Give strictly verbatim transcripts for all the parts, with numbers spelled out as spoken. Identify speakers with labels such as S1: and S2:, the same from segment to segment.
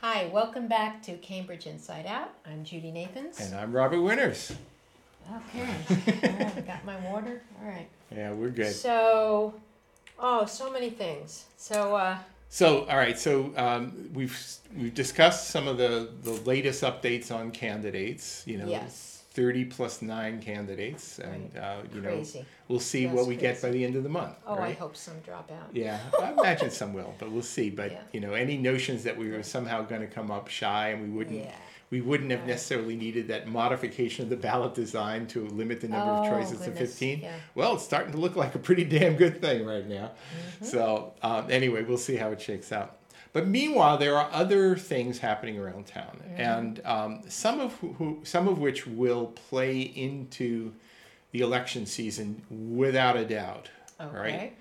S1: Hi, welcome back to Cambridge Inside Out. I'm Judy Nathans.
S2: And I'm Robert Winters.
S1: Okay, all right, got my water. All right.
S2: Yeah, we're good.
S1: So, oh, so many things. So, uh,
S2: So, all right. So um, we've we've discussed some of the, the latest updates on candidates. You know,
S1: yes,
S2: thirty plus nine candidates, and
S1: right.
S2: uh, you
S1: Crazy.
S2: know, we'll see
S1: That's
S2: what we
S1: crazy.
S2: get by the end of the month.
S1: Oh,
S2: right?
S1: I hope some drop out.
S2: Yeah, I imagine some will, but we'll see. But
S1: Yeah.
S2: you know, any notions that we were somehow going to come up shy and we wouldn't.
S1: Yeah.
S2: We wouldn't have
S1: Right.
S2: necessarily needed that modification of the ballot design to limit the number
S1: Oh,
S2: of choices to
S1: goodness,
S2: fifteen.
S1: yeah.
S2: Well, it's starting to look like a pretty damn good thing right now.
S1: Mm-hmm.
S2: So um, anyway, we'll see how it shakes out. But meanwhile, there are other things happening around town,
S1: Mm-hmm.
S2: and um, some of who, some of which will play into the election season without a doubt.
S1: Okay.
S2: Right.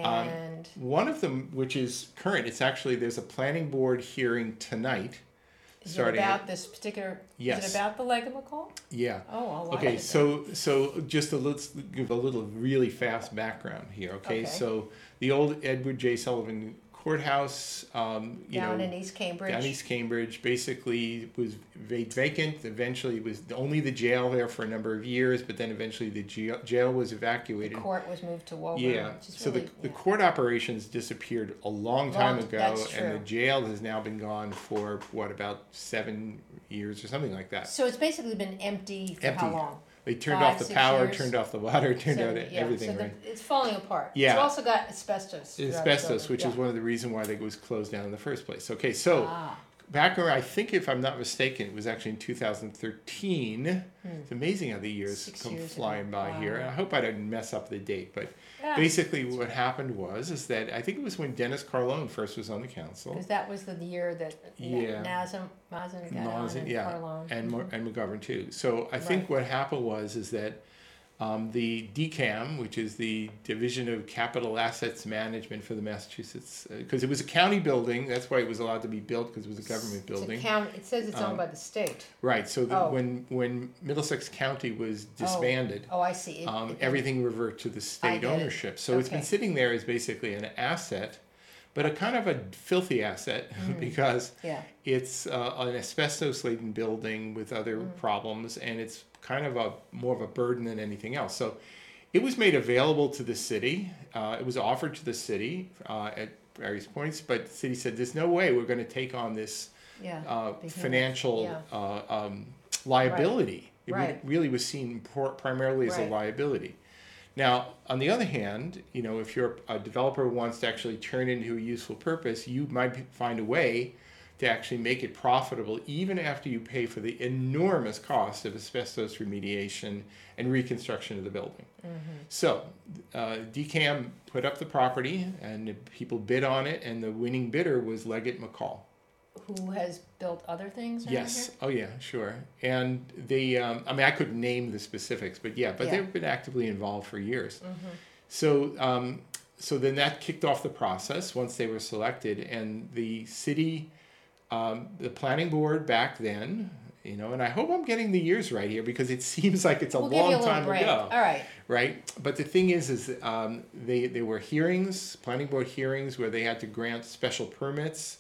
S1: And
S2: Um, one of them, which is current, it's actually there's a planning board hearing tonight.
S1: is it
S2: starting
S1: about
S2: at-
S1: this particular?
S2: Yes.
S1: Is it about the Leg of McCall?
S2: Yeah.
S1: Oh, I'll watch
S2: Okay,
S1: it
S2: so so just a let's give a little really fast background here. Okay,
S1: Okay.
S2: so the old Edward J. Sullivan Courthouse, um, you
S1: Down
S2: know,
S1: in East Cambridge.
S2: down East Cambridge, basically was va- vacant. Eventually, it was only the jail there for a number of years, but then eventually the jail, jail was
S1: The
S2: evacuated.
S1: court was moved to Woburn.
S2: Yeah,
S1: Which is
S2: so
S1: really,
S2: the, the
S1: yeah.
S2: court operations disappeared a long time
S1: Long-
S2: ago,
S1: that's
S2: and the
S1: true.
S2: jail has now been gone for what about seven years or something like that.
S1: So it's basically been empty for how
S2: Empty.
S1: long?
S2: They turned
S1: Five,
S2: off the
S1: six
S2: power,
S1: years?
S2: turned off the water, turned
S1: Seven-
S2: out
S1: yeah,
S2: everything,
S1: so the-
S2: right?
S1: it's falling apart.
S2: Yeah.
S1: It's also got asbestos. throughout the
S2: Asbestos,
S1: building.
S2: which
S1: yeah.
S2: is one of the reasons why it was closed down in the first place. Okay, so
S1: Ah,
S2: back around, I think if I'm not mistaken, it was actually in two thousand thirteen.
S1: Hmm.
S2: It's amazing how the years
S1: Six
S2: come
S1: years ago.
S2: flying by
S1: Wow.
S2: here. I hope I didn't mess up the date, but
S1: yeah.
S2: basically what happened was is that I think it was when Dennis Carlone first was on the council.
S1: Because that was the year that
S2: Yeah.
S1: Nazem, Mazen got on
S2: Mazen,
S1: and
S2: yeah,
S1: Carlone.
S2: and
S1: Mhm.
S2: Mo- and McGovern too. So I think
S1: Right.
S2: what happened was is that um, the D CAM, which is the Division of Capital Assets Management for the Massachusetts, because it was a county building, that's why it was allowed to be built because it was a government
S1: It's a
S2: building.
S1: count, it says it's owned
S2: Um,
S1: by the state.
S2: Right. So the,
S1: Oh.
S2: when when Middlesex County was disbanded,
S1: Oh, I see. It-
S2: um,
S1: it-
S2: everything reverted to the state
S1: get it.
S2: ownership. So it's been
S1: Okay.
S2: sitting there as basically an asset, but a kind of a filthy asset because
S1: Yeah.
S2: it's uh, an asbestos-laden building with other
S1: Mm.
S2: problems, and it's kind of a more of a burden than anything else. So it was made available to the city. Uh, it was offered to the city uh, at various points, but the city said, "There's no way we're going to take on this
S1: Yeah.
S2: uh,
S1: Behemoth.
S2: financial
S1: Yeah.
S2: uh, um, liability." It re-
S1: Right.
S2: really was seen por- primarily as a
S1: Right.
S2: liability. Now, on the other hand, you know, if you're a developer who wants to actually turn it into a useful purpose, you might be- find a way to actually make it profitable even after you pay for the enormous cost of asbestos remediation and reconstruction of the building. So, uh, D CAM put up the property and the people bid on it, and the winning bidder was Leggett McCall.
S1: Who has built other things around
S2: Yes.
S1: here?
S2: Oh, yeah, sure. And they, um, I mean, I couldn't name the specifics, but yeah, but
S1: Yeah.
S2: they've been actively involved for years.
S1: Mm-hmm.
S2: So, um, so then that kicked off the process once they were selected, and the city, um, the planning board back then, you know, and I hope I'm getting the years right here because it seems like it's a
S1: We'll give you
S2: long
S1: a little
S2: time
S1: break.
S2: ago,
S1: All right.
S2: right? But the thing is, is um, they there were hearings, planning board hearings, where they had to grant special permits.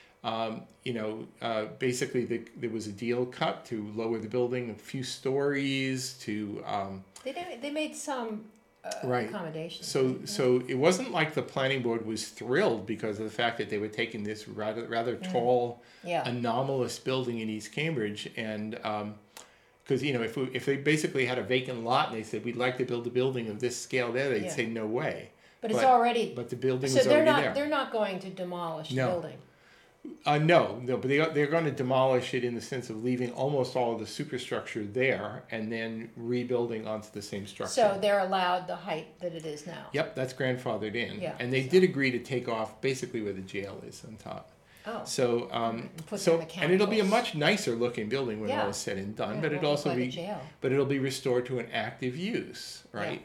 S2: Um, you know, uh, basically the, there was a deal cut to lower the building a few stories to. Um,
S1: They did, they made some uh,
S2: Right.
S1: accommodations.
S2: So, so it wasn't like the planning board was thrilled because of the fact that they were taking this rather rather tall,
S1: yeah.
S2: anomalous building in East Cambridge, and because you know if we, if they basically had a vacant lot and they said we'd like to build a building of this scale there, they'd
S1: Yeah.
S2: say no way.
S1: But it's
S2: but-
S1: already.
S2: But the building
S1: So
S2: was
S1: they're
S2: already
S1: not
S2: there.
S1: they're not going to demolish
S2: No.
S1: the building.
S2: Uh, no, no, but they are, they're going to demolish it in the sense of leaving almost all of the superstructure there and then rebuilding onto the same structure.
S1: So they're allowed the height that it is now.
S2: Yep, that's grandfathered in.
S1: Yeah,
S2: And they
S1: so-
S2: did agree to take off basically where the jail is on top.
S1: Oh.
S2: So, um,
S1: And put
S2: so
S1: the
S2: and it'll be a
S1: mechanicals.
S2: much nicer looking building when
S1: Yeah.
S2: all is said and done,
S1: Yeah,
S2: but
S1: it
S2: it
S1: won't
S2: also
S1: look like
S2: be
S1: a jail.
S2: but it'll be restored to an active use, right?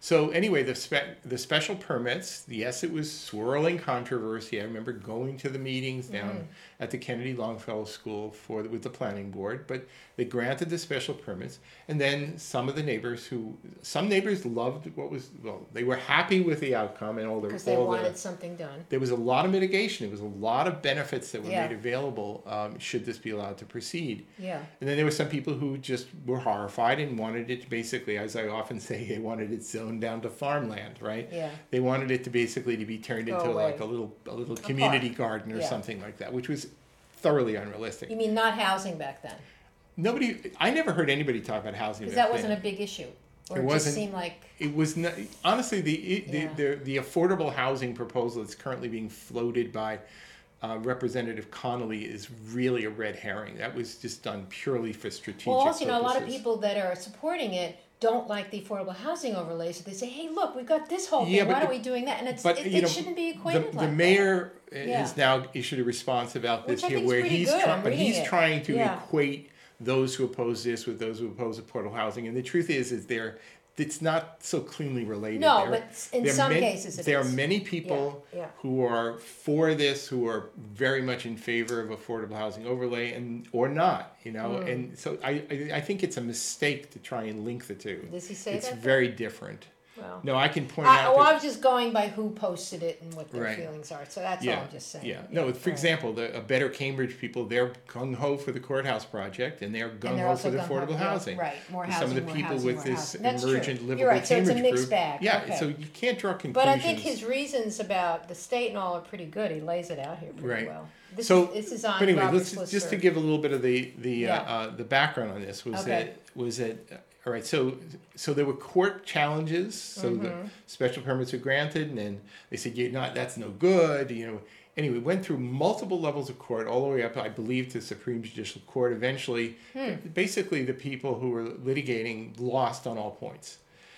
S2: So anyway, the spe- the special permits, yes, it was swirling controversy. I remember going to the meetings down
S1: Mm.
S2: at the Kennedy Longfellow School for with the planning board, but they granted the special permits, and then some of the neighbors who some neighbors loved what was well, they were happy with the outcome and all the
S1: Because they
S2: all
S1: wanted
S2: the,
S1: something done.
S2: there was a lot of mitigation. There was a lot of benefits that were
S1: Yeah.
S2: made available um, should this be allowed to proceed.
S1: Yeah.
S2: And then there were some people who just were horrified and wanted it to basically, as I often say, they wanted it zoned down to farmland, right?
S1: Yeah.
S2: They wanted it to basically to be turned
S1: Go
S2: into
S1: away.
S2: like a little a little community
S1: park.
S2: garden or
S1: Yeah.
S2: something like that, which was thoroughly unrealistic.
S1: You mean not housing back then?
S2: Nobody, I never heard anybody talk about housing.
S1: Because
S2: back
S1: that wasn't
S2: then.
S1: a big issue. Or
S2: It
S1: it, just
S2: wasn't-
S1: seemed like,
S2: It was not, honestly, the, it-
S1: Yeah.
S2: the, the, the affordable housing proposal that's currently being floated by uh, Representative Connolly is really a red herring. That was just done purely for strategic
S1: well, also, you know, a lot of
S2: purposes.
S1: people that are supporting it don't like the affordable housing overlay, so they say, hey, look, we've got this whole thing,
S2: Yeah, but
S1: why
S2: the-
S1: aren't we doing that? And it's,
S2: but,
S1: it,
S2: you
S1: it
S2: know,
S1: shouldn't be
S2: The,
S1: equated
S2: the
S1: like
S2: mayor
S1: Yeah.
S2: has now issued a response about this
S1: Which I
S2: here,
S1: think is
S2: where
S1: pretty
S2: he's
S1: good.
S2: trying,
S1: I'm
S2: but
S1: reading
S2: he's
S1: it.
S2: trying to
S1: Yeah.
S2: equate those who oppose this with those who oppose affordable housing. And the truth is, is there, it's not so cleanly related.
S1: No,
S2: There-
S1: but in
S2: there are
S1: some
S2: many-
S1: cases it
S2: there
S1: is.
S2: are many people
S1: Yeah, yeah.
S2: who are for this, who are very much in favor of affordable housing overlay, and or not, you know.
S1: Mm.
S2: And so I, I, I think it's a mistake to try and link the two.
S1: Does he say
S2: It's
S1: that?
S2: very different.
S1: Well,
S2: No, I can point
S1: I,
S2: out.
S1: well,
S2: that-
S1: I was just going by who posted it and what their
S2: Right.
S1: feelings are, so that's
S2: Yeah,
S1: all I'm just saying.
S2: Yeah, no, for
S1: right.
S2: example, the a Better Cambridge people, they're gung ho for the courthouse project, and they're
S1: And
S2: gung
S1: they're
S2: ho
S1: also
S2: for the
S1: gung-ho,
S2: affordable
S1: yeah,
S2: housing.
S1: Right, more
S2: And
S1: housing,
S2: Some of the
S1: more
S2: people
S1: housing,
S2: with
S1: more
S2: this
S1: housing. That's true.
S2: emergent
S1: You're
S2: livable
S1: right, so it's a
S2: Cambridge
S1: mixed
S2: group.
S1: bag.
S2: Yeah,
S1: Okay.
S2: so you can't draw conclusions.
S1: But I think his reasons about the state and all are pretty good. He lays it out here pretty
S2: Right.
S1: well. This
S2: So,
S1: is, this is on
S2: but anyway,
S1: Robert's
S2: let's just to
S1: listserv.
S2: give a little bit of the the
S1: Yeah.
S2: uh, uh, the background on this was
S1: Okay.
S2: that was that uh, all right. So so there were court challenges. So the
S1: Mm-hmm.
S2: special permits were granted, and then they said you're not. That's no good. You know. Anyway, went through multiple levels of court, all the way up, I believe, to Supreme Judicial Court. Eventually,
S1: Hmm.
S2: basically, the people who were litigating lost on all points.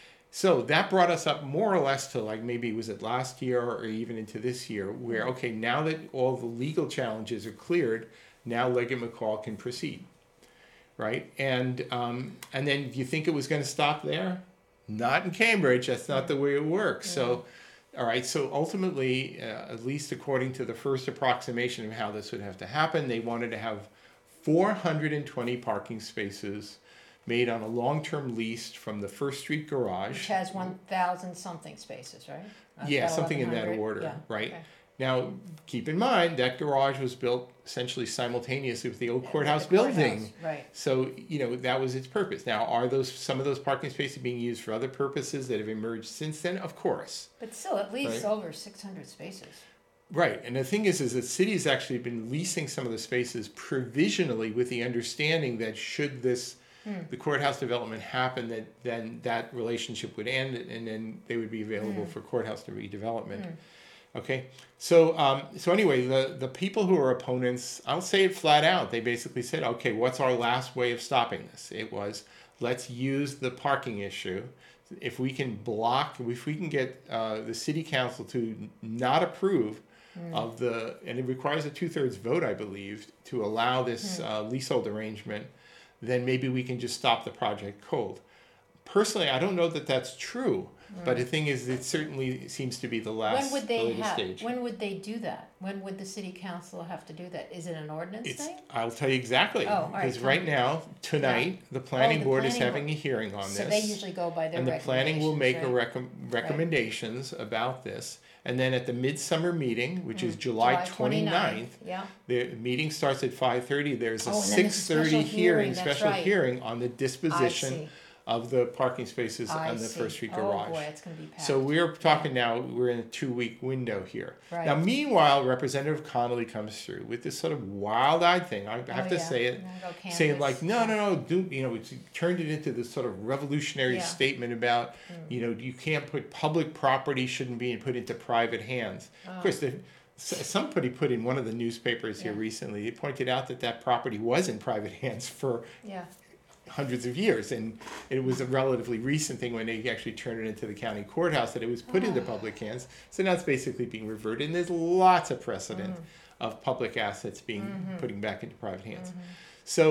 S2: So that brought us up more or less to like maybe was it last year or even into this year, where okay, now that all the legal challenges are cleared, now Leggett McCall can proceed, right? And um, and then you think it was going to stop there? Not in Cambridge. That's not the way it works. So, all right. So ultimately, uh, at least according to the first approximation of how this would have to happen, they wanted to have four hundred twenty parking spaces made on a long-term lease from the First Street garage.
S1: Which has one thousand something spaces, right? Uh,
S2: Yeah,
S1: about
S2: something in that
S1: eleven hundred.
S2: order,
S1: Yeah,
S2: right?
S1: okay.
S2: Now, keep in mind that garage was built essentially simultaneously with the old
S1: Yeah,
S2: courthouse
S1: the courthouse,
S2: building.
S1: Right.
S2: So, you know, that was its purpose. Now, are those some of those parking spaces being used for other purposes that have emerged since then? Of course.
S1: But still, at least
S2: Right.
S1: over six hundred spaces.
S2: Right. And the thing is, is the city's actually been leasing some of the spaces provisionally with the understanding that should this
S1: Hmm.
S2: the courthouse development happen, that then that relationship would end and then they would be available
S1: Hmm.
S2: for courthouse to redevelopment. Okay, so um, so anyway, the the people who are opponents, I'll say it flat out. They basically said, okay, what's our last way of stopping this? It was let's use the parking issue. If we can block, if we can get uh, the city council to not approve of the, and it requires a two thirds vote, I believe, to allow this uh, leasehold arrangement, then maybe we can just stop the project cold. Personally, I don't know that that's true, but the thing is, it certainly seems to be the last,
S1: When would
S2: the
S1: they
S2: latest
S1: have,
S2: stage.
S1: when would they do that? When would the city council have to do that? Is it an ordinance
S2: It's,
S1: thing?
S2: I'll tell you exactly,
S1: Oh, all right,
S2: because
S1: tell
S2: right
S1: me.
S2: now, tonight, the planning
S1: the
S2: board is
S1: planning
S2: having
S1: board.
S2: a hearing on
S1: So
S2: this.
S1: they usually go by their
S2: And the planning will make a
S1: recommendations,
S2: recom- recommendations about this. And then at the midsummer meeting, which is July
S1: right?
S2: twenty-ninth,
S1: Yeah,
S2: the meeting starts at five thirty. There's a
S1: Oh, and then there's a
S2: six thirty
S1: special
S2: hearing,
S1: hearing, that's
S2: special
S1: right.
S2: hearing on the
S1: I
S2: disposition
S1: see.
S2: of the parking spaces
S1: I
S2: on the
S1: see.
S2: First Street
S1: Oh
S2: garage.
S1: boy, it's gonna be packed.
S2: So we're talking now, we're in a two-week window here.
S1: Right.
S2: Now, meanwhile, Representative Connolly comes through with this sort of wild-eyed thing. I have
S1: Oh,
S2: to
S1: yeah.
S2: say it,
S1: And then go
S2: saying
S1: canvas.
S2: like, no, no, no, do you know? It's turned it into this sort of revolutionary
S1: Yeah.
S2: statement about, you know, you can't put public property shouldn't be put into private hands. Of course, the, s- somebody put in one of the newspapers here
S1: Yeah.
S2: recently. They pointed out that that property was in private hands for
S1: Yeah,
S2: hundreds of years, and it was a relatively recent thing when they actually turned it into the county courthouse that it was put into public hands. So now it's basically being reverted, and there's lots of precedent of public assets being putting back into private hands. So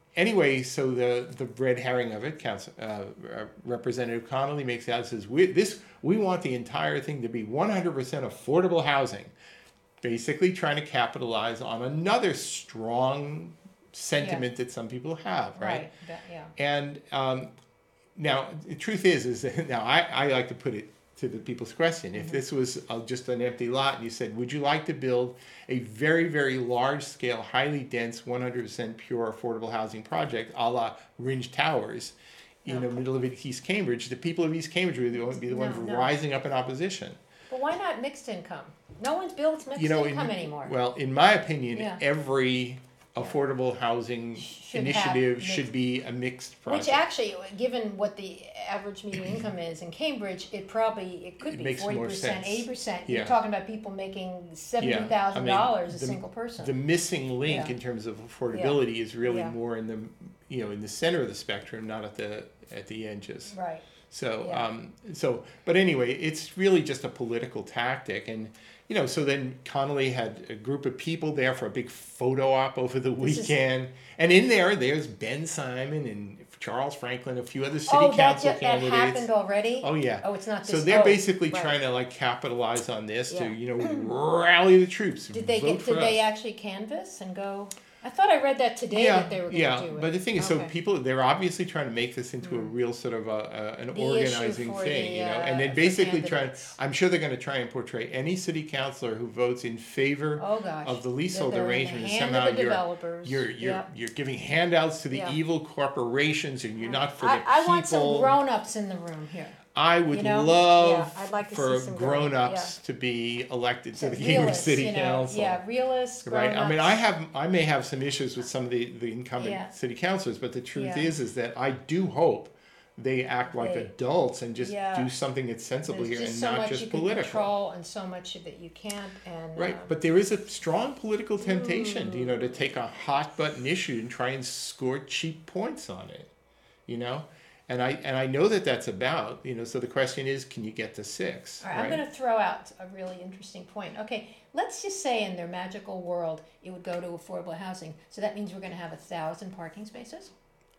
S2: anyway, so the, the red herring of it, Council, uh, uh, Representative Connolly makes out, says, we, this, we want the entire thing to be one hundred percent affordable housing. Basically trying to capitalize on another strong sentiment yeah. that some people have, right?
S1: Right, that, yeah.
S2: And um, now, the truth is, is that, now I, I like to put it to the people's question. If mm-hmm. this was uh, just an empty lot and you said, would you like to build a very, very large scale, highly dense, one hundred percent pure affordable housing project a la Ringe Towers in no. the middle of East Cambridge, the people of East Cambridge would be the ones no, no. rising up in opposition.
S1: But why not mixed income? No one's built mixed
S2: you know,
S1: income
S2: in,
S1: anymore.
S2: Well, in my opinion,
S1: yeah.
S2: every affordable housing
S1: should
S2: initiative
S1: mixed,
S2: should be a mixed project.
S1: Which actually, given what the average median income is in Cambridge, it probably, it could
S2: it
S1: be forty percent, eighty percent.
S2: Yeah.
S1: You're talking about people making seventy thousand dollars
S2: yeah. I mean,
S1: a
S2: the,
S1: single person.
S2: The missing link
S1: yeah.
S2: in terms of affordability
S1: yeah.
S2: is really
S1: yeah.
S2: more in the, you know, in the center of the spectrum, not at the at the edges.
S1: Right.
S2: So,
S1: yeah.
S2: um, so, but anyway, it's really just a political tactic. And, you know, so then Connolly had a group of people there for a big photo op over the this weekend. Is... And in there, there's Ben Simon and Charles Franklin, a few other city
S1: oh,
S2: council
S1: that,
S2: candidates.
S1: that happened already?
S2: Oh, yeah.
S1: Oh, it's not this.
S2: So they're
S1: oh,
S2: basically
S1: right.
S2: trying to, like, capitalize on this
S1: yeah.
S2: to, you know, rally the troops.
S1: Did they
S2: Vote
S1: get?
S2: for
S1: Did
S2: us.
S1: they actually canvass and go... I thought I read that today
S2: yeah,
S1: that they were going to
S2: yeah.
S1: do it.
S2: But the thing is,
S1: okay.
S2: so people, they're obviously trying to make this into mm. a real sort of a, a, an
S1: the
S2: organizing thing,
S1: the,
S2: you know,
S1: uh,
S2: and then basically trying, I'm sure they're going to try and portray any city councillor who votes in favor
S1: oh, gosh.
S2: of the leasehold
S1: they're, they're
S2: arrangement.
S1: In the hand
S2: somehow
S1: of the
S2: you're,
S1: developers.
S2: you're, you're,
S1: yep.
S2: you're giving handouts to the
S1: yeah.
S2: evil corporations and you're not for
S1: I,
S2: the people.
S1: I want some grown-ups in the room here.
S2: I would
S1: you know?
S2: love
S1: yeah, I'd like to
S2: for
S1: see some
S2: grown-ups
S1: yeah.
S2: to be elected
S1: so
S2: to the Cambridge City
S1: you know,
S2: Council.
S1: Yeah, realists,
S2: right.
S1: grown-ups.
S2: I mean, I have, I may have some issues with some of the, the incumbent
S1: yeah.
S2: city councilors, but the truth
S1: yeah.
S2: is, is that I do hope they act like
S1: they,
S2: adults and just
S1: yeah.
S2: do something that's sensible
S1: There's
S2: here
S1: just
S2: and
S1: so
S2: not
S1: much
S2: just
S1: you
S2: political.
S1: Can control and so much that you can't. And
S2: right,
S1: um,
S2: but there is a strong political temptation,
S1: mm.
S2: you know, to take a hot button issue and try and score cheap points on it, you know. And I and I know that that's about, you know, so the question is, can you get to six?
S1: All right,
S2: right?
S1: I'm going to throw out a really interesting point. Okay, let's just say in their magical world it would go to affordable housing. So that means we're going to have a thousand parking spaces?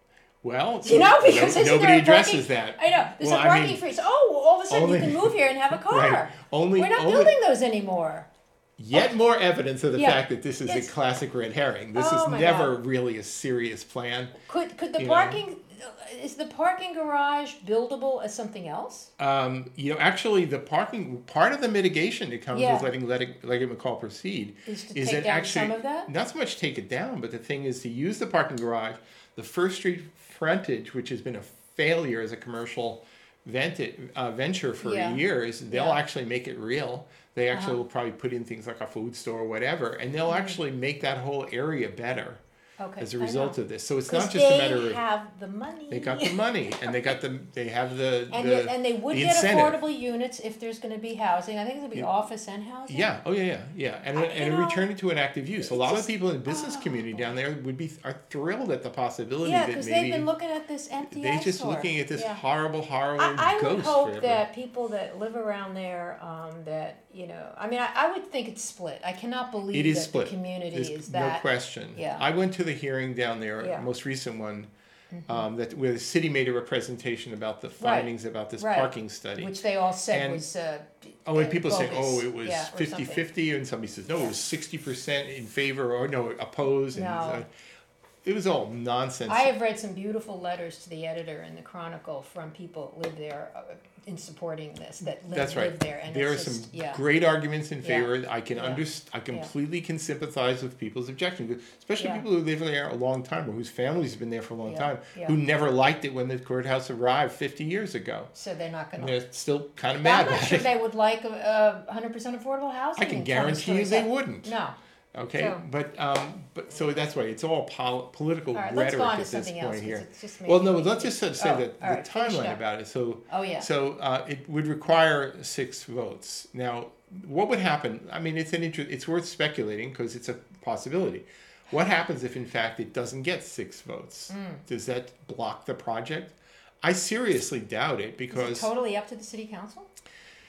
S2: Well,
S1: you know, because
S2: no, nobody addresses
S1: parking,
S2: that.
S1: I know. There's
S2: well,
S1: a parking
S2: I mean,
S1: freeze. Oh, all of a sudden
S2: only,
S1: you can move here and have a car.
S2: Right. Only,
S1: we're not
S2: only,
S1: building those anymore.
S2: Yet more evidence of the
S1: yeah.
S2: fact that this is
S1: it's,
S2: a classic red herring. This
S1: oh
S2: is never
S1: God.
S2: really a serious plan.
S1: Could could the
S2: you
S1: parking
S2: know?
S1: Is the parking garage buildable as something else?
S2: Um, you know, actually, the parking part of the mitigation that comes
S1: yeah.
S2: with letting Leggett McCall proceed
S1: is to
S2: is
S1: take
S2: that
S1: down
S2: actually
S1: some of that.
S2: Not so much take it down, but the thing is to use the parking garage, the First Street frontage, which has been a failure as a commercial vented, uh, venture for
S1: yeah.
S2: years. They'll
S1: yeah.
S2: actually make it real. They actually
S1: uh-huh.
S2: will probably put in things like a food store or whatever, and they'll
S1: mm-hmm.
S2: actually make that whole area better.
S1: Okay,
S2: as a result of this. So it's not just
S1: they
S2: a matter of...
S1: They have the money.
S2: They got the money, and they got the, they have the,
S1: and,
S2: the
S1: yet, and they would
S2: the
S1: get
S2: incentive.
S1: affordable units if there's going to be housing. I think it's going to be
S2: yeah.
S1: office and housing.
S2: Yeah, oh yeah, yeah, yeah. And,
S1: I,
S2: and
S1: know,
S2: return it to an active use. A lot
S1: just,
S2: of people in the business
S1: oh,
S2: community down there would be are thrilled at the possibility
S1: yeah,
S2: that
S1: because
S2: maybe...
S1: they've been looking at this empty
S2: They're just
S1: eyesore.
S2: looking at this
S1: yeah.
S2: horrible, horrible
S1: I, I
S2: ghost
S1: would hope
S2: forever.
S1: that people that live around there, um, that, you know, I mean, I, I would think it's split. I cannot believe
S2: it is
S1: that
S2: split.
S1: the community
S2: There's
S1: is that.
S2: No question.
S1: Yeah.
S2: I went to the hearing down there,
S1: Yeah.
S2: most recent one,
S1: mm-hmm.
S2: um, that where the city made a representation about the findings
S1: right.
S2: about this
S1: right.
S2: parking study.
S1: Which they all said
S2: and,
S1: was uh,
S2: oh, and people
S1: bogus.
S2: say, oh, it was
S1: yeah,
S2: fifty-fifty, and somebody says, no,
S1: yeah.
S2: it was sixty percent in favor, or no, opposed. And
S1: no.
S2: uh, it was all nonsense.
S1: I have read some beautiful letters to the editor in the Chronicle from people that live there uh, in supporting this, that live,
S2: That's right.
S1: live there. And
S2: there are
S1: it's
S2: some
S1: just, yeah.
S2: great arguments in
S1: Yeah.
S2: favor. I can
S1: Yeah.
S2: understand. I completely can sympathize with people's objections, especially
S1: Yeah.
S2: people who live there a long time or whose families have been there for a long
S1: Yeah.
S2: time,
S1: Yeah.
S2: who never liked it when the courthouse arrived fifty years ago.
S1: So they're not going
S2: And
S1: to.
S2: they're still kind of mad
S1: I'm not
S2: about
S1: sure
S2: it.
S1: they would like a, a one hundred percent affordable housing.
S2: I can
S1: in
S2: guarantee you they
S1: California.
S2: wouldn't.
S1: No.
S2: Okay,
S1: So-
S2: but um, but so that's why it's all pol- political
S1: All right, let's
S2: rhetoric
S1: go on
S2: at
S1: to
S2: this
S1: something
S2: point
S1: else, 'cause
S2: here.
S1: it's just
S2: Well, no,
S1: making-
S2: let's just say
S1: Oh,
S2: that
S1: all
S2: the
S1: right, finish it
S2: timeline
S1: up.
S2: about it. So
S1: Oh, yeah.
S2: So uh, it would require six votes. Now, what would happen? I mean, it's an inter- It's worth speculating because it's a possibility. What happens if, in fact, it doesn't get six votes?
S1: Mm.
S2: Does that block the project? I seriously doubt it
S1: Is
S2: because
S1: it totally up to the city council?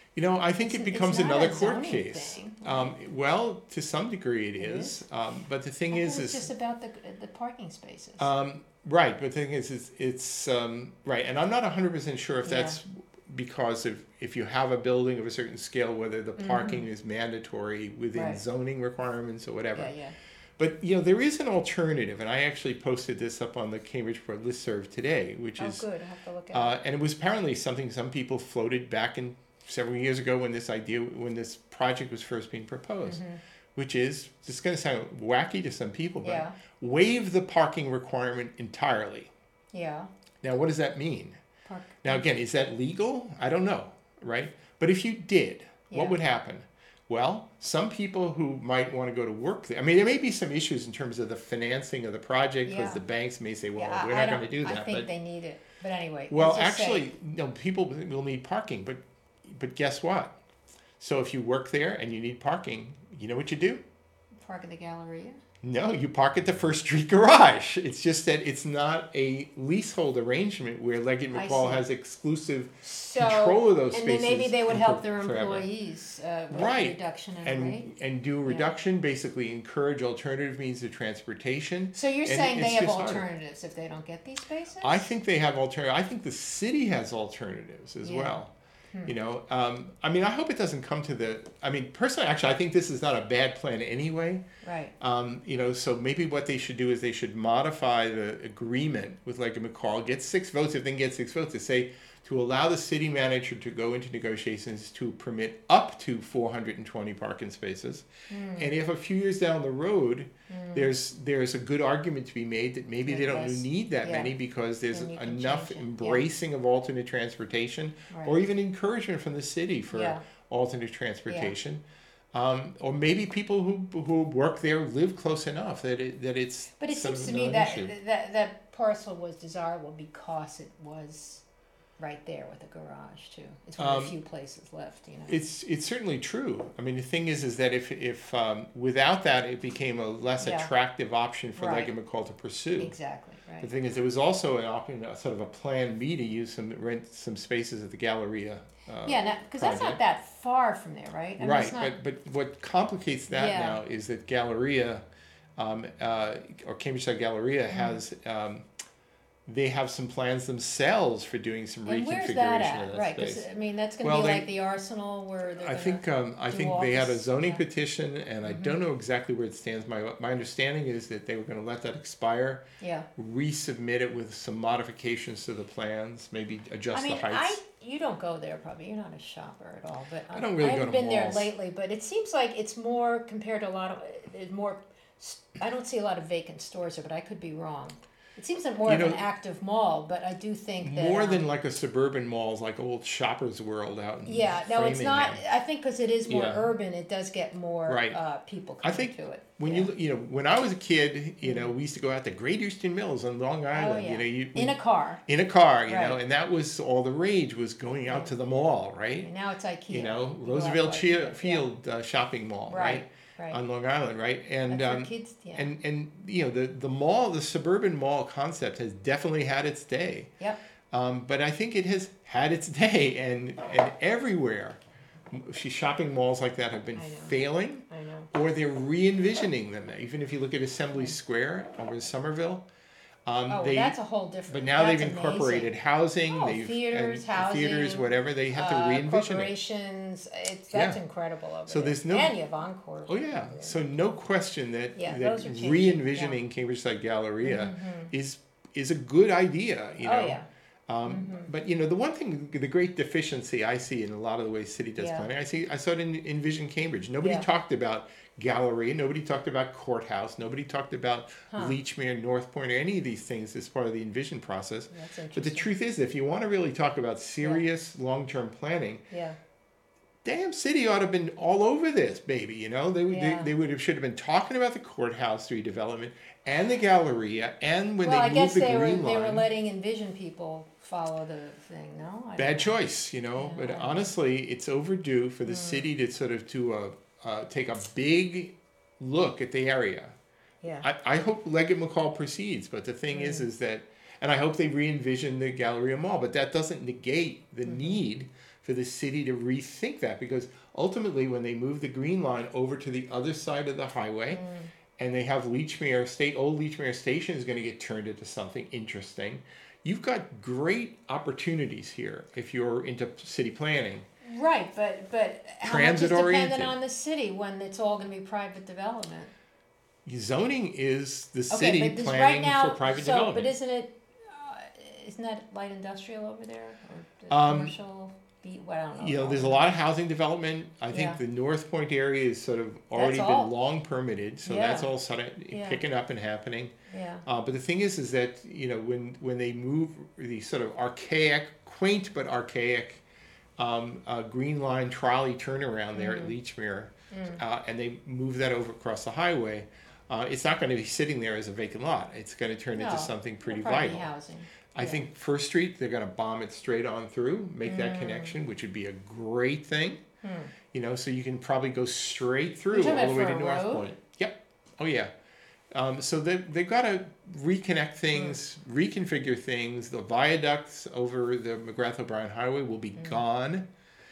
S2: You know, I think
S1: It's-
S2: it
S1: it's
S2: becomes
S1: not
S2: another
S1: a
S2: court
S1: zoning
S2: case.
S1: thing,
S2: Um, well, to some degree it
S1: It
S2: is. Um, but the thing
S1: I
S2: is,
S1: thought it was
S2: is
S1: just about the, the parking spaces.
S2: um, right. But the thing is, is it's um, right, and I'm not one hundred percent sure if
S1: Yeah.
S2: that's because of if you have a building of a certain scale, whether the parking is mandatory within
S1: Right.
S2: zoning requirements or whatever.
S1: Yeah, yeah.
S2: But you know, there is an alternative, and I actually posted this up on the Cambridgeport listserv today, which
S1: Oh,
S2: is,
S1: good, I have to look at
S2: uh, and it was apparently something some people floated back in several years ago when this idea, when this project was first being proposed,
S1: Mm-hmm.
S2: which is, this is going to sound wacky to some people,
S1: it.
S2: but
S1: Yeah,
S2: waive the parking requirement entirely.
S1: yeah.
S2: Now, what does that mean?
S1: Park.
S2: Now, again, is that legal? I don't know, right? But if you did, what
S1: Yeah.
S2: would happen? Well, some people who might want to go to work there, I mean, there may be some issues in terms of the financing of the project, because
S1: Yeah.
S2: the banks may say, well,
S1: Yeah, I-
S2: we're
S1: I
S2: not going
S1: don't-
S2: to do
S1: I
S2: that.
S1: think
S2: But
S1: they need it, but anyway.
S2: well,
S1: let's just say-
S2: actually, no, people will need parking, but but guess what? So if you work there and you need parking, you know what you do?
S1: Park at the Galleria?
S2: No, you park at the First Street Garage. It's just that it's not a leasehold arrangement where Leggett
S1: I
S2: McCall
S1: see.
S2: has exclusive
S1: So,
S2: control of those
S1: and then maybe
S2: spaces
S1: they would
S2: for-
S1: help their
S2: forever.
S1: employees, uh, with
S2: Right.
S1: reduction in
S2: and
S1: rate.
S2: and do a reduction, basically encourage alternative means of transportation.
S1: So you're
S2: and
S1: saying
S2: it's
S1: they have
S2: just harder.
S1: alternatives if they don't get these spaces?
S2: I think they have alternative. I think the city has alternatives as
S1: Yeah.
S2: well. You know, um, I mean, I hope it doesn't come to the. I mean, personally, actually, I think this is not a bad plan anyway.
S1: Right,
S2: Um, you know, so maybe what they should do is they should modify the agreement with Leggett McCall, get six votes if they can get six votes, to say to allow the city manager to go into negotiations to permit up to four hundred twenty parking spaces.
S1: Hmm.
S2: And if a few years down the road, there's there's a good argument to be made that maybe they don't
S1: Yes.
S2: need that
S1: Yeah.
S2: many because there's
S1: Then you can
S2: enough
S1: change it. Yeah.
S2: embracing of alternate transportation or
S1: right.
S2: even encouragement from the city for
S1: Yeah.
S2: alternate transportation. Um, or maybe people who who work there live close enough that it, that it's
S1: But it
S2: some
S1: seems to me that,
S2: non-issue.
S1: that, that parcel was desirable because it was right there with a garage too. It's one of
S2: Um,
S1: the few places left, you know.
S2: It's it's certainly true. I mean, the thing is, is that if if um, without that, it became a less
S1: Yeah.
S2: attractive option for
S1: Right.
S2: Leggett McCall to pursue.
S1: Exactly,
S2: The
S1: right.
S2: thing is, there was also an option, a sort of a plan B to use some rent some spaces at the Galleria. Uh,
S1: Yeah, because that's not
S2: project.
S1: that far from there, right? I mean,
S2: right,
S1: it's not,
S2: but but what complicates that
S1: Yeah.
S2: now is that Galleria, um, uh, or Cambridge Side Galleria
S1: Mm-hmm.
S2: has. Um, they have some plans themselves for doing some
S1: and
S2: reconfiguration
S1: where's that
S2: of
S1: at?
S2: that
S1: Right, 'cause,
S2: space.
S1: I mean, that's gonna
S2: Well,
S1: be
S2: they-
S1: like the Arsenal where they're
S2: I
S1: gonna.
S2: think um, I
S1: do
S2: think they had a
S1: office,
S2: zoning
S1: yeah.
S2: petition, and I don't know exactly where it stands. My my understanding is that they were going to let that expire,
S1: Yeah.
S2: resubmit it with some modifications to the plans, maybe adjust
S1: I mean,
S2: the heights.
S1: I, you don't go there probably, you're not a shopper at all, but.
S2: I don't really
S1: I
S2: go
S1: haven't
S2: to
S1: been there
S2: malls.
S1: lately, but it seems like it's more compared to a lot of, there's more, s- I don't see a lot of vacant stores there, but I could be wrong. It seems like more
S2: You
S1: of an
S2: know,
S1: active mall, but I do think that.
S2: More
S1: um,
S2: than like a suburban malls, like old Shoppers World out in
S1: Yeah, no, it's not,
S2: Framingham.
S1: I think because it is more
S2: Yeah.
S1: urban, it does get more,
S2: Right.
S1: uh, people
S2: I
S1: coming
S2: think
S1: to it.
S2: When
S1: Yeah.
S2: you you know when I was a kid, you know we used to go out to Great Eastern Mills on Long Island.
S1: Oh, yeah.
S2: You know, you,
S1: In a car,
S2: in a car, you know,
S1: Right.
S2: and that was all the rage was going out to the mall, right?
S1: and now it's IKEA.
S2: You know,
S1: You go out
S2: Roosevelt
S1: to
S2: Chia-
S1: IKEA, yeah.
S2: Field uh, shopping mall, right?
S1: Right, right.
S2: On Long Island, right? And
S1: That's
S2: um,
S1: for kids, yeah.
S2: and and you know the the mall, the suburban mall concept has definitely had its day.
S1: Yep,
S2: Um, but I think it has had its day, and and everywhere, sh- shopping malls like that have been
S1: I know.
S2: failing,
S1: I know.
S2: or they're re-envisioning them. Even if you look at Assembly Square over in Somerville, um,
S1: Oh, well,
S2: they.
S1: that's a whole different.
S2: But now
S1: that's
S2: they've incorporated
S1: amazing.
S2: housing,
S1: Oh,
S2: they've
S1: theaters,
S2: and theaters,
S1: housing,
S2: whatever. They have to
S1: uh,
S2: re-envision it.
S1: corporations. It's that's
S2: Yeah.
S1: incredible over
S2: So
S1: there.
S2: there's no-
S1: and you have Encore.
S2: Oh yeah, so no question that
S1: Yeah,
S2: that
S1: those are changing,
S2: re-envisioning Cambridge Side Galleria is is a good idea. You know.
S1: Oh yeah,
S2: Um, But you know, the one thing, the great deficiency I see in a lot of the ways city does
S1: Yeah.
S2: planning, I see, I saw it in Envision Cambridge. Nobody
S1: Yeah.
S2: talked about Galleria, nobody talked about Courthouse, nobody talked about
S1: Huh.
S2: Leechmere, North Point, or any of these things as part of the Envision process.
S1: that's
S2: But
S1: interesting.
S2: the truth is, if you want to really talk about serious long-term planning,
S1: yeah,
S2: damn city ought to have been all over this, baby. You know, they
S1: Yeah.
S2: they, they would have should have been talking about the courthouse redevelopment and the Galleria, and when
S1: well, I
S2: they
S1: guess
S2: moved the
S1: they were
S2: green
S1: they
S2: line.
S1: were letting Envision people follow the thing. No, I
S2: Bad
S1: don't know.
S2: choice, you know.
S1: Yeah.
S2: But honestly, it's overdue for the city to sort of to a uh, take a big look at the area.
S1: Yeah,
S2: I, I hope Leggett McCall proceeds, but the thing is, is that, and I hope they re-envision the Galleria Mall, but that doesn't negate the need for the city to rethink that, because ultimately when they move the Green Line over to the other side of the highway, mm. and they have Lechmere State, old Lechmere Station is going to get turned into something interesting. You've got great opportunities here if you're into city planning.
S1: Right, but but how much is dependent on the city when it's all going to be private development?
S2: Zoning is the
S1: okay,
S2: city
S1: but
S2: planning
S1: right now,
S2: for private
S1: so,
S2: development.
S1: But isn't it? Uh, isn't that light industrial over there or
S2: um,
S1: commercial? Be, well, I don't know.
S2: You know, there's a lot of housing development. I think
S1: yeah.
S2: the North Point area is sort of already
S1: that's
S2: been
S1: all.
S2: long permitted, so
S1: yeah.
S2: that's all sort of
S1: yeah.
S2: picking up and happening.
S1: Yeah.
S2: Uh, but the thing is, is that you know when when they move the sort of archaic, quaint but archaic um, uh, Green Line trolley turnaround there mm. at Lechmere, mm. uh, and they move that over across the highway, uh, it's not going to be sitting there as a vacant lot. It's going to turn
S1: no,
S2: into something pretty
S1: vital.
S2: Housing. I
S1: yeah.
S2: think First Street, they're going to bomb it straight on through, make mm. that connection, which would be a great thing. Mm. You know, so you can probably go straight through all the way to North road? Point. Yep. Oh yeah. Um, so they they've got to reconnect things, mm. reconfigure things. The viaducts over the McGrath O'Brien Highway will be mm. gone.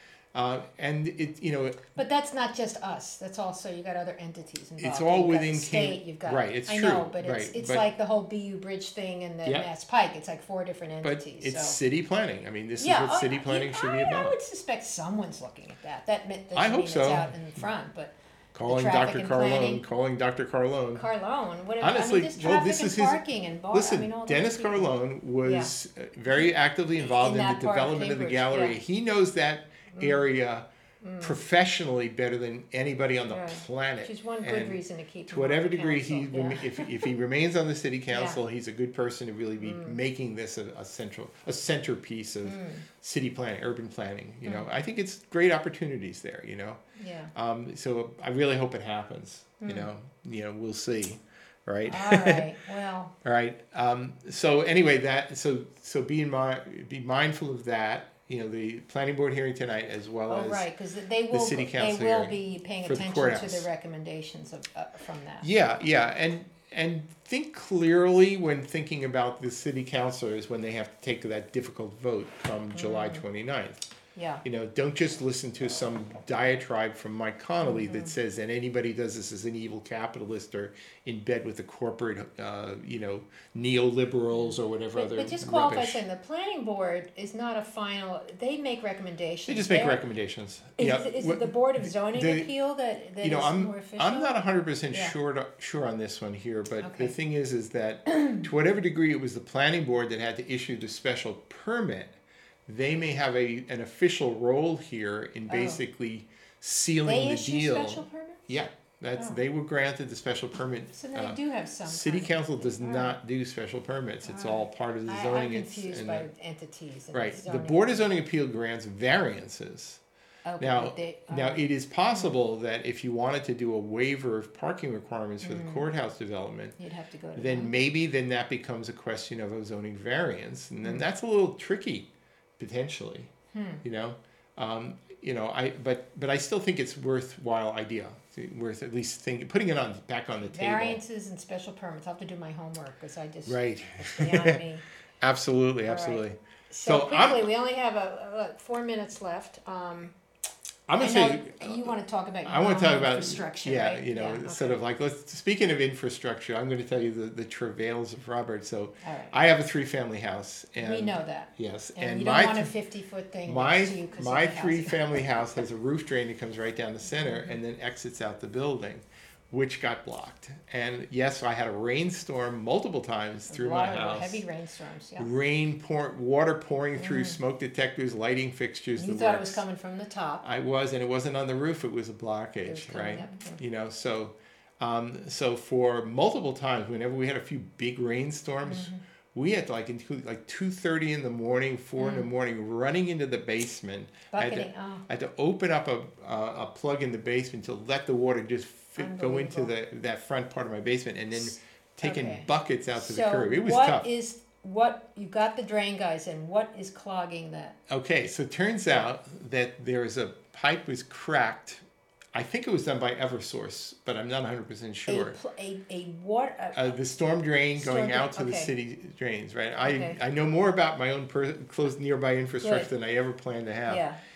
S2: Uh, and it, you know,
S1: but that's not just us. That's also you got other entities involved.
S2: It's all
S1: you've
S2: within
S1: got the state. You've got
S2: right. It's
S1: I
S2: true.
S1: know, but it's
S2: right.
S1: it's
S2: but,
S1: like the whole B U Bridge thing and the
S2: yeah.
S1: Mass Pike. It's like four different entities.
S2: But it's
S1: so.
S2: city planning. I mean, this
S1: yeah,
S2: is what
S1: uh,
S2: city planning
S1: yeah,
S2: should
S1: I,
S2: be about.
S1: I would suspect someone's looking at that. That doesn't
S2: I hope
S1: mean
S2: so.
S1: it's out in front, but.
S2: Calling Doctor Carlone, calling Doctor Carlone.
S1: Carlone, what?
S2: Honestly,
S1: I mean, just
S2: well,
S1: traffic
S2: this
S1: and
S2: is his.
S1: Parking and bar,
S2: Listen,
S1: I mean, all
S2: Dennis
S1: people.
S2: Carlone was
S1: yeah.
S2: very actively involved in,
S1: in
S2: the development of, of the gallery.
S1: Yeah.
S2: He knows that
S1: mm.
S2: area
S1: mm.
S2: professionally better than anybody on the
S1: right.
S2: planet.
S1: Which is one good
S2: and
S1: reason to keep.
S2: To whatever degree
S1: council.
S2: he,
S1: yeah.
S2: if if he remains on the city council,
S1: yeah.
S2: he's a good person to really be
S1: mm.
S2: making this a, a central, a centerpiece of
S1: mm.
S2: city planning, urban planning. You
S1: mm.
S2: know, I think it's great opportunities there. You know.
S1: Yeah.
S2: Um. So I really hope it happens. You know, you know, we'll see, right?
S1: All right. Well.
S2: All right. Um, so anyway, that so so be in mind, be mindful of that. You know, the planning board hearing tonight, as well
S1: oh,
S2: as
S1: right, because they will
S2: the city council
S1: they will
S2: hearing
S1: be paying
S2: for the
S1: attention
S2: courthouse.
S1: to the recommendations of uh, from that.
S2: Yeah, yeah, and and think clearly when thinking about the city councilors when they have to take that difficult vote come mm. July twenty-ninth.
S1: Yeah.
S2: You know, don't just listen to some diatribe from Mike Connolly
S1: mm-hmm.
S2: that says that anybody does this as an evil capitalist or in bed with the corporate, uh, you know, neoliberals or whatever
S1: but,
S2: other
S1: But just qualify
S2: rubbish.
S1: saying the planning board is not a final. They make recommendations.
S2: They just make
S1: They're,
S2: recommendations.
S1: Is,
S2: yeah.
S1: it, is
S2: what,
S1: it the board of zoning
S2: the,
S1: appeal that, that
S2: you know,
S1: is
S2: I'm,
S1: more official?
S2: I'm not one hundred percent
S1: yeah.
S2: sure to, sure on this one here, but
S1: okay.
S2: the thing is, is that to whatever degree it was the planning board that had to issue the special permit, they may have a an official role here in basically oh. sealing
S1: they
S2: the
S1: issue
S2: deal.
S1: Special permits?
S2: Yeah, that's
S1: oh.
S2: they were granted the special permit.
S1: So they uh, do have some.
S2: City council does
S1: all
S2: not
S1: right.
S2: do special permits. It's
S1: all,
S2: all
S1: right.
S2: part of the
S1: I,
S2: zoning.
S1: I'm confused
S2: and
S1: by
S2: the,
S1: entities. And
S2: right.
S1: zoning.
S2: The Board of Zoning Appeal grants variances.
S1: Okay,
S2: now,
S1: they,
S2: now
S1: right.
S2: it is possible mm. that if you wanted to do a waiver of parking requirements for mm. the courthouse development,
S1: you'd have to go to
S2: then
S1: that.
S2: maybe then that becomes a question of a zoning variance, and then mm. that's a little tricky, potentially.
S1: Hmm.
S2: You know, um, you know, I but but I still think it's worthwhile idea, worth at least think putting it on back on the table.
S1: Variances and special permits. I'll have to do my homework because I just
S2: right.
S1: It's beyond me.
S2: Absolutely,
S1: All
S2: absolutely.
S1: Right. So,
S2: so
S1: quickly,
S2: I'm,
S1: we only have a, a four minutes left. Um,
S2: I'm gonna
S1: I
S2: say
S1: know you want to talk about. Your
S2: I want to talk about
S1: infrastructure.
S2: yeah,
S1: right?
S2: you know,
S1: yeah, okay.
S2: sort of like let's. Speaking of infrastructure, I'm going to tell you the, the travails of Robert. So
S1: All right.
S2: I have a three family house, and
S1: we know that.
S2: Yes,
S1: and,
S2: and
S1: you
S2: my
S1: don't want a fifty foot thing.
S2: my
S1: next to you
S2: my
S1: of the
S2: three
S1: house.
S2: family house has a roof drain that comes right down the center and then exits out the building, which got blocked. And yes, I had a rainstorm multiple times through
S1: a lot
S2: my
S1: of
S2: house.
S1: Heavy rainstorms. Yeah.
S2: Rain pour, water pouring through
S1: Mm.
S2: smoke detectors, lighting fixtures.
S1: You
S2: the
S1: thought
S2: works.
S1: it was coming from the top.
S2: I was, and it wasn't on the roof. It was a
S1: It
S2: blockage,
S1: was coming
S2: right?
S1: up, yeah.
S2: You know, so um, so for multiple times, whenever we had a few big rainstorms,
S1: Mm-hmm.
S2: we had to like include like two thirty in the morning, four in the morning, running into the basement. I had, to,
S1: Bucketing. Oh.
S2: I had to open up a uh, a plug in the basement to let the water just fit, go into the that front part of my basement, and then taking
S1: Okay.
S2: buckets out to
S1: So
S2: the curb. It was
S1: what
S2: tough.
S1: is what you got the drain guys in? What is clogging that?
S2: Okay, so it turns out that there is a pipe was cracked. I think it was done by Eversource, but I'm not one hundred percent sure.
S1: A pl- a, a water. A,
S2: Uh, the storm drain
S1: Storm
S2: going
S1: drain,
S2: out to the
S1: okay.
S2: city drains, right? I,
S1: Okay.
S2: I know more about my own per- close nearby infrastructure
S1: Good.
S2: than I ever planned to have.
S1: yeah.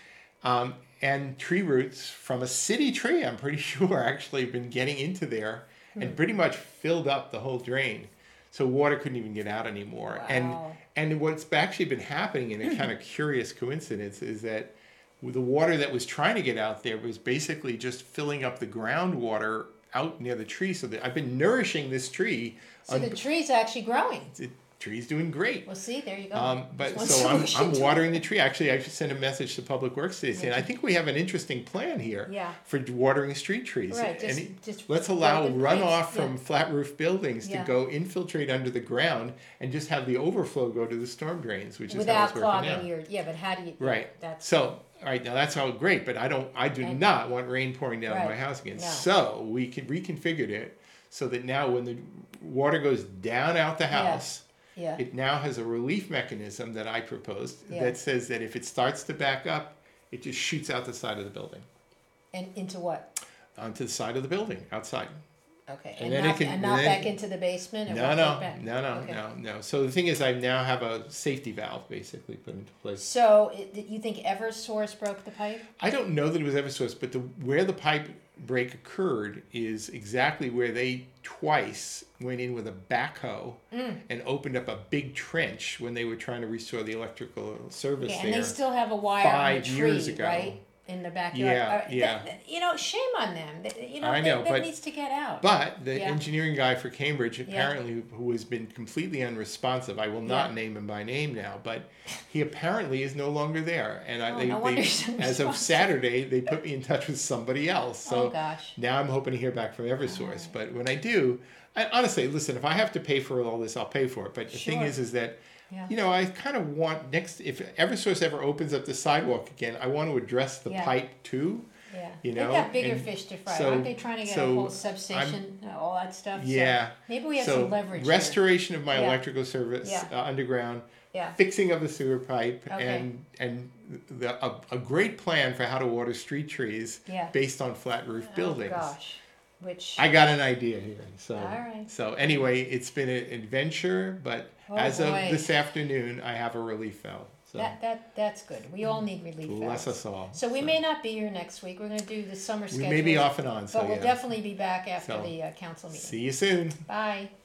S2: Um, and tree roots from a city tree, I'm pretty sure, actually have been getting into there and pretty much filled up the whole drain. So water couldn't even get out anymore.
S1: Wow.
S2: And and what's actually been happening in a kind of curious coincidence is that the water that was trying to get out there was basically just filling up the groundwater out near the tree. So that I've been nourishing this tree.
S1: So the tree's actually growing.
S2: The tree's doing great.
S1: Well, see, there you go.
S2: Um, but
S1: There's
S2: so
S1: one
S2: I'm,
S1: solution
S2: I'm
S1: to
S2: watering
S1: it.
S2: the tree. Actually, I just sent a message to Public Works today saying I think we have an interesting plan here
S1: Yeah.
S2: for watering street trees.
S1: Right, just-
S2: And it-
S1: just
S2: let's allow
S1: build in
S2: runoff
S1: pipes,
S2: from
S1: yeah.
S2: flat roof buildings
S1: Yeah.
S2: to go infiltrate under the ground and just have the overflow go to the storm drains, which is how
S1: Without
S2: it's working now.
S1: clogging your, yeah, but how do you?
S2: Right.
S1: That's
S2: So, all right, now that's all great, but I don't, I do
S1: And-
S2: not want rain pouring down
S1: Right.
S2: my house again.
S1: No.
S2: So we can reconfigured it so that now when the water goes down out the house,
S1: yeah.
S2: it now has a relief mechanism that I proposed
S1: Yeah.
S2: that says that if it starts to back up, it just shoots out the side of the building,
S1: And into what?
S2: onto the side of the building outside.
S1: Okay.
S2: And
S1: And,
S2: then it
S1: not,
S2: can-
S1: and not
S2: then-
S1: back into the basement. Or
S2: No,
S1: walk
S2: no,
S1: right back?
S2: no, no,
S1: Okay.
S2: no, no. So the thing is, I now have a safety valve basically put into place.
S1: So it, you think EverSource broke the pipe?
S2: I don't know that it was EverSource, but the where the pipe break occurred is exactly where they twice went in with a backhoe
S1: Mm.
S2: and opened up a big trench when they were trying to restore the electrical service
S1: Okay,
S2: there.
S1: and they still have a wire
S2: five
S1: on the tree,
S2: years ago.
S1: right? In the backyard.
S2: Yeah,
S1: Uh,
S2: yeah.
S1: that- that- you know, shame on them. That- You know,
S2: I
S1: that-
S2: know,
S1: that,
S2: but-
S1: needs to get out.
S2: But the
S1: Yeah.
S2: engineering guy for Cambridge, apparently, who has been completely unresponsive, I will not
S1: Yeah.
S2: name him by name now, but he apparently is no longer there. And I,
S1: Oh,
S2: they,
S1: no
S2: they-
S1: wonder he's
S2: as of
S1: unresponsive.
S2: Saturday, they put me in touch with somebody else. So
S1: Oh, gosh.
S2: now I'm hoping to hear back from EverSource. But when I do, I, honestly, listen, if I have to pay for all this, I'll pay for it. But the thing
S1: Sure.
S2: is, is that
S1: Yeah.
S2: you know, I kind of want next if EverSource ever opens up the sidewalk again, I want to address the
S1: Yeah.
S2: pipe too.
S1: Yeah.
S2: You
S1: They've
S2: know,
S1: got bigger
S2: and
S1: fish to fry.
S2: so-
S1: Aren't they trying to get
S2: so
S1: a whole substation, uh, all that stuff? So
S2: Yeah.
S1: maybe we have
S2: so
S1: some leverage here.
S2: restoration of my
S1: Yeah.
S2: electrical service
S1: Yeah.
S2: uh, underground,
S1: Yeah.
S2: fixing of the sewer pipe,
S1: Okay.
S2: and and the, a, a great plan for how to water street trees
S1: Yeah.
S2: based on flat roof buildings.
S1: Oh, gosh. Which.
S2: I got an idea here. So
S1: All right.
S2: so anyway, it's been an adventure, but
S1: Oh,
S2: as of
S1: boy.
S2: this afternoon, I have a relief valve. So
S1: That, that, that's good. We all need relief
S2: bless
S1: valves.
S2: us all.
S1: So we
S2: So
S1: may not be here next week. We're going to do the summer
S2: we
S1: schedule.
S2: may be off and on. So
S1: But we'll
S2: yeah.
S1: definitely be back after
S2: So,
S1: the uh, council meeting.
S2: See you soon.
S1: Bye.